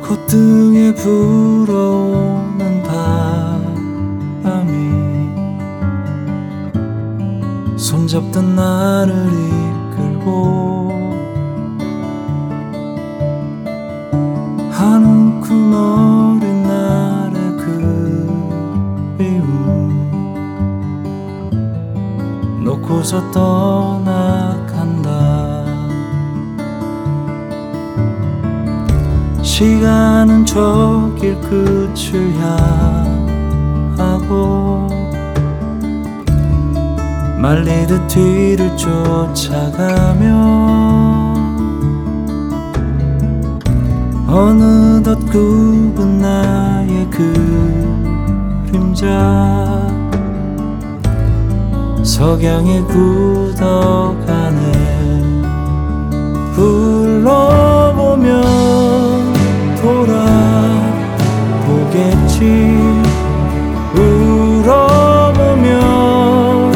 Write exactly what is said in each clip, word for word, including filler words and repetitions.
콧등에 불어오는 바람이 손잡던 나를 이끌고 한움큼 어린 날의 그리움 놓고서 떠나간다. 시간은 저 길 끝을 향하고 말리듯 뒤를 쫓아가며 어느덧 굽은 나의 그림자 석양에 굳어가네. 불러보면 돌아보겠지. 울어보면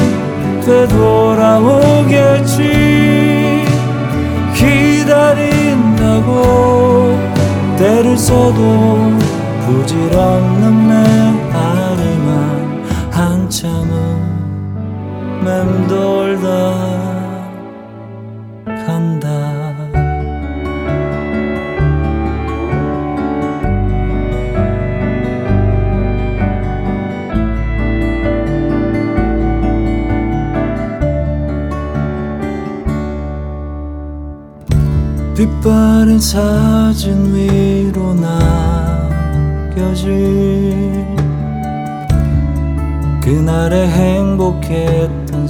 되돌아오겠지. 기다린다고 때를 써도 부질없는 메아리만 한참은 맴돌다 간다. 빛바랜 사진 위로 남겨진 그날의 행복했던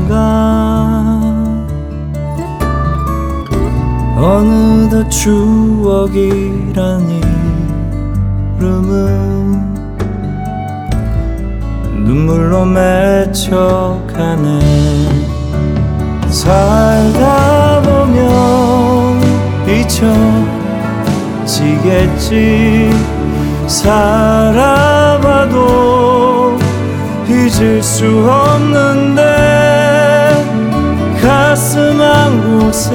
순간 어느덧 추억이란 이름은 눈물로 맺혀가네. 살다 보면 잊혀지겠지. 살아봐도 잊을 수 없는데 가슴 한 곳에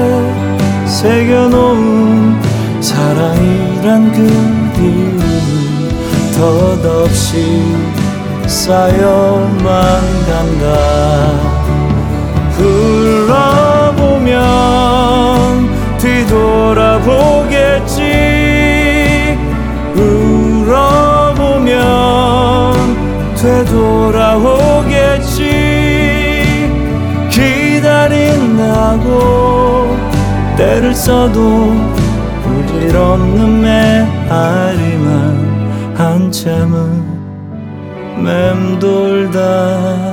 새겨놓은 사랑이란 그리움 덧없이 쌓여만 간다. 불러보면 뒤돌아보겠지. 울어보면 되돌아오겠지. 기다린다고 때를 써도 부질없는 메아리만 한참은 맴돌다